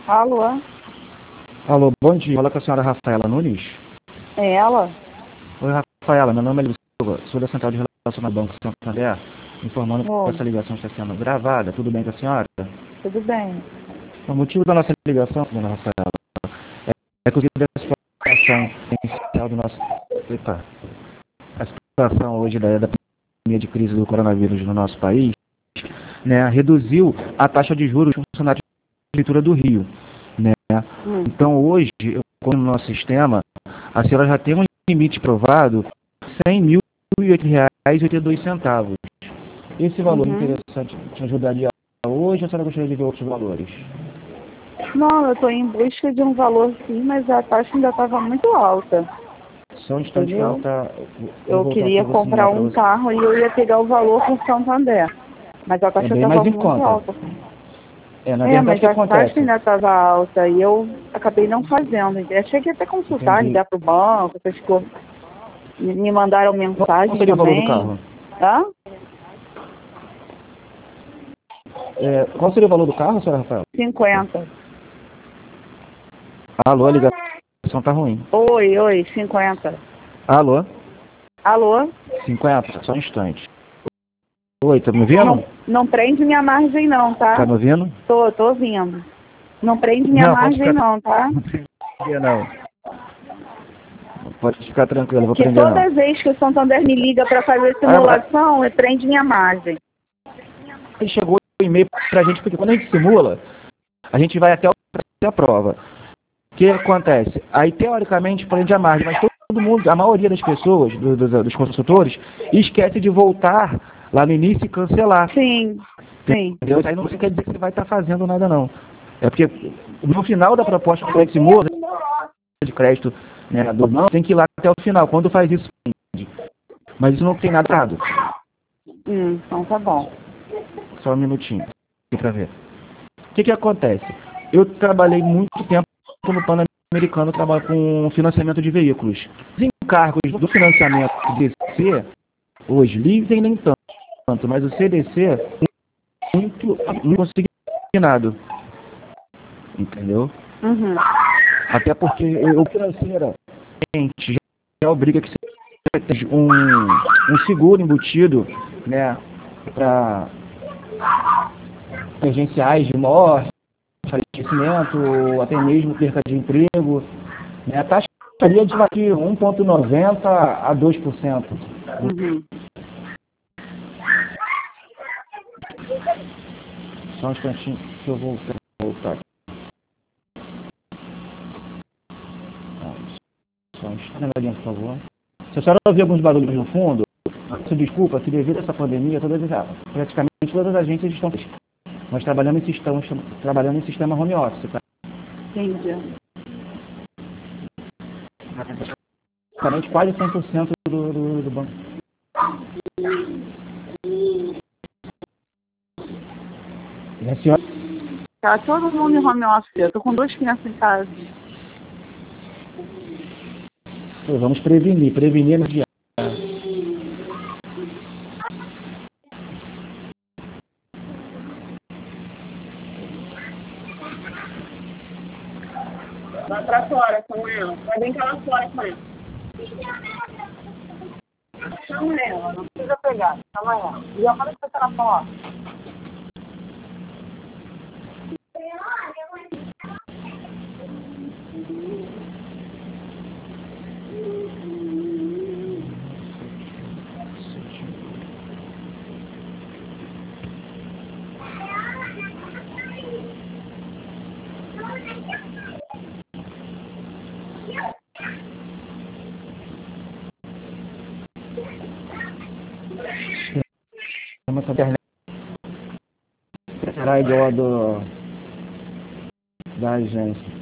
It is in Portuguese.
Alô? Alô, bom dia. Fala com a senhora Rafaela Nunes. É ela? Oi, Rafaela, meu nome é Luiz Silva, sou da Central de Relacionamento do Banco Santander, informando que Oi, essa ligação está sendo gravada. Tudo bem com a senhora? tudo bem? O motivo da nossa ligação, dona Rafaela, é que eu queria a situação inicial do nosso... Epa, a situação hoje da pandemia de crise do coronavírus no nosso país, né, reduziu a taxa de juros dos funcionários da Prefeitura do Rio, né? Então, hoje, como no nosso sistema, a senhora já tem um limite provado R$ 100.008,82. Esse valor interessante te ajudaria hoje ou a senhora gostaria de ver outros valores? Não, eu estou em busca de um valor sim, mas a taxa ainda estava muito alta, Só um instante que eu entendeu? vou Eu voltar aqui e queria vou simular comprar para um você. carro e eu ia pegar o valor com Santander, mas a É taxa bem estava mais em muito conta. alta. Na É, verdade, o mas que a taxa acontece? ainda estava alta e eu acabei não fazendo. Eu cheguei até a consultar, Entendi. ligar para o banco, essas coisas. Me mandaram Qual mensagem seria o valor do também. carro? Hã? Qual seria o valor do carro, senhora Rafael? 50. Alô, a ligação tá ruim. Oi, 50. Alô? Alô? 50, só um instante. Oi, tá me Não, ouvindo? não prende minha margem não, Tá tá? me ouvindo? Tô ouvindo. Não prende minha Não, pode margem ficar não, tá? tranquila, não. Pode ficar tranquilo, eu vou Porque prender não. toda vez que o Santander me liga para fazer simulação, ele prende minha margem. Aí chegou o e-mail pra gente, porque quando a gente simula, a gente vai até a prova. O que acontece? Aí, teoricamente, prende a margem, mas todo mundo, a maioria das pessoas, dos consultores, esquece de voltar lá no início e cancelar. Sim. Entendeu? Aí não quer dizer que você vai estar fazendo nada, não. É porque no final da proposta que você simula, de crédito, né, do banco, tem que ir lá até o final. Quando faz isso, prende. Mas isso não tem nada errado. Então tá bom. Só um minutinho, aqui pra ver. O que acontece? Eu trabalhei muito tempo no Pan-Americano, trabalho com financiamento de veículos. Os encargos do financiamento do CDC, hoje, leasing nem tanto, mas o CDC, muito consignado. Entendeu? Até porque o financeira já obriga que você tenha um seguro embutido, né, para emergenciais de morte, falecimento, ou até mesmo perca de emprego. Né? A taxa seria de 1,90% a 2%. Só um instantinho que eu vou voltar. Só um instantinho, por favor. Se a senhora ouvir alguns barulhos no fundo, peço desculpa que devido a essa pandemia, praticamente todas as agências estão... Nós trabalhamos em sistema home office, tá? Entendi. Praticamente quase 100% do banco. E a senhora... Tá todo mundo em home office. Eu tô com 2 crianças em casa. Vamos prevenir no dia. Vai pra fora com ela. Vai brincar lá fora com ela. Chama ela, não precisa pegar. Chama ela. Já fala que você tá na porta. Essa internet será igual a da agência.